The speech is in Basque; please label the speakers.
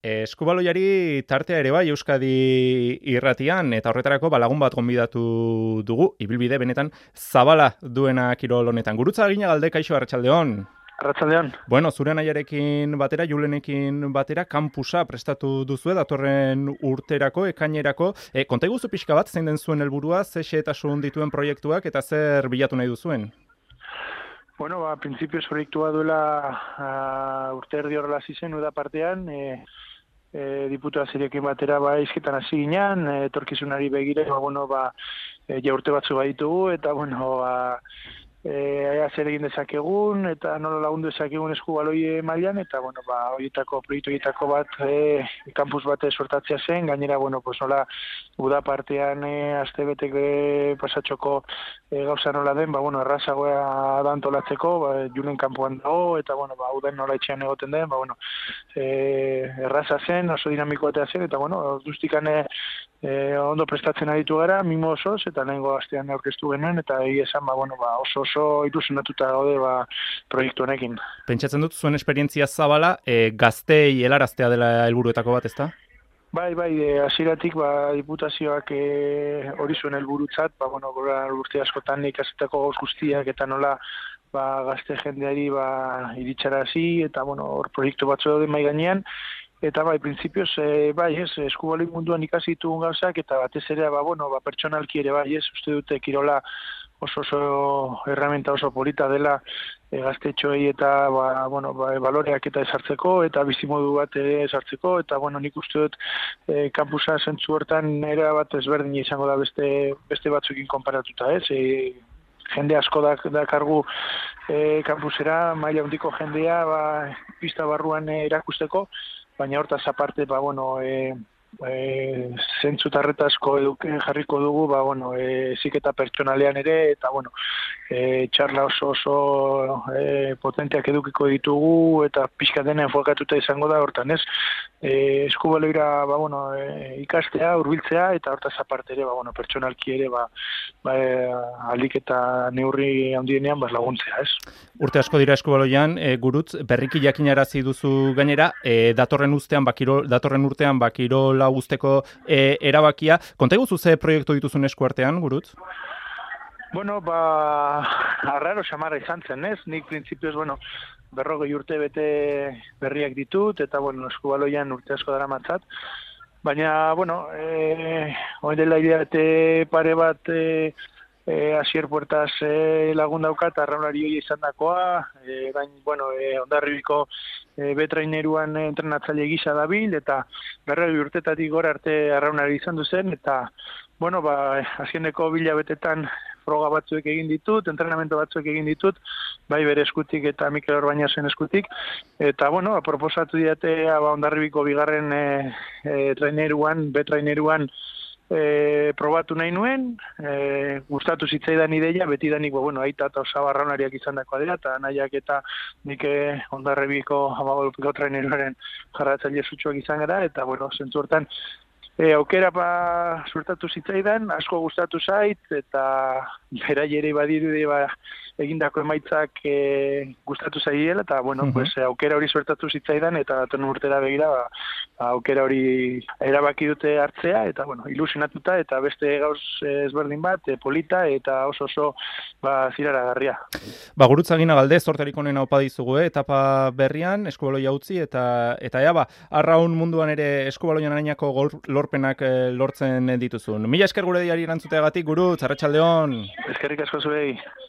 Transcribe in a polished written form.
Speaker 1: Eskubaloiari tartea ere bai Euskadi irratian, eta horretarako lagun bat gonbidatu dugu, ibilbide benetan zabala duena kirol honetan. Gurutza Agina Galde, kaixo, arratsaldeon.
Speaker 2: Arratsaldeon.
Speaker 1: Bueno, zure anaiarekin batera, Julenekin batera, kampusa prestatu duzue datorren urterako, ekainerako. Konta iguzu pixka bat, zein den zuen helburua, ze xehetasun dituen proiektuak eta zer bilatu nahi duzuen?
Speaker 2: Bueno, printzipioz proiektua duela urte erdi horrela zizen, uda partean, diputazioekin batera izketan hasi ginen, etorkizunari begire, ja urte batzu baditugu, eta ea zer egin dezakegun, eta nola lagundu dezakegun eskubaloi mailan, eta proiektu horietako bat, kampus bat sortatzea zen, gainera, nola uda partean astebetek pasatxoko gauza nola den, errazagoa da antolatzeko, Julen kanpoan dago, eta uden nola etxean egoten den, erraza zen, oso dinamikoa zen, eta duztikan ondo prestatzen aritu gara, mimo osoz, eta lehengo astean aurkeztu genuen, eta egia esan, oso ilusionatuta gaude proiektu honekin.
Speaker 1: Pentsatzen dut zuen esperientzia zabala, gaztei helaraztea dela helburuetako bat, ezta?
Speaker 2: Bai, hasieratik diputazioak hori zuen helburutzat, urte askotan ikasetako gauz guztiak eta nola gazte jendeari iritsarazi, eta hor proiektu batzu daude mahai gainean, eta printzipioz, eskubaloi munduan ikasi ditugun gauzak, eta batez ere, pertsonalki ere uste dute kirola oso herramienta oso polita dela gaztetxoei eta baloreak eta esartzeko eta bizimodu bat esartzeko eta nik uste dut kampusa zentzu hortan era bat ezberdin izango da beste batzuekin konparatuta, jende asko dakargu kampusera, maila handiko jendea pista barruan erakusteko, baina hortaz aparte zentzutarretazko jarriko dugu, ziketa pertsonalean ere, eta txarla oso potenteak edukiko ditugu, eta pixka dena enfokatuta izango da, hortan ez, eskubaloira ikastea, hurbiltzea, eta hortaz aparte ere, pertsonalki ere, aldik eta neurri handienean laguntzea, ez?
Speaker 1: Urte asko dira eskubaloian, Gurutz, berriki jakinarazi duzu gainera, datorren urtean kirola guzteko erabakia. Konta iguzu ze proiektu dituzun eskuartean, Gurutz?
Speaker 2: Arraro xamarra izan zen, ez? Nik printzipioz, 40 urte bete berriak ditut, eta eskubaloian urte asko dara matzat. Baina, oin dela hilabete pare bat Asier Puertas lagun daukat, arraunari hori izan dakoa, Hondarribiko betraineruan entrenatzaile gisa dabil, eta 40 urtetatik gora arte arraunari izan duzen, eta aziendeko bilabetetan froga batzuek egin ditut, entrenamento batzuek egin ditut, bai bere eskutik eta Mikel Orbañasen eskutik, eta proposatu diate Hondarribiko bigarren betraineruan probatu nahi nuen, gustatu zitzaidan ideia, betidanik, aita eta osaba arraunariak izan dakoa dira, eta nahiak eta nik Hondarribiko amagolpiko traineruaren jarratzaile zutsuak izan gara, eta zentzu hortan, aukera suertatu zitzaidan, asko gustatu zait, eta beraiere badirudi egindako emaitzak gustatu zaiela, eta aukera hori suertatu zitzaidan, eta datorren urtera begira aukera hori erabaki dute hartzea, eta ilusionatuta, eta beste gauz ezberdin bat, polita, eta oso ziraragarria.
Speaker 1: Gurutza Agina Galde, zorterik onena opa dizugu, etapa berrian, eskubaloia utzi, eta arraun munduan ere eskubaloian arainako lorpenak lortzen dituzun. Mila esker gure diari erantzuteagatik, Gurutz, arratsaldeon.
Speaker 2: Eskerrik asko zuei.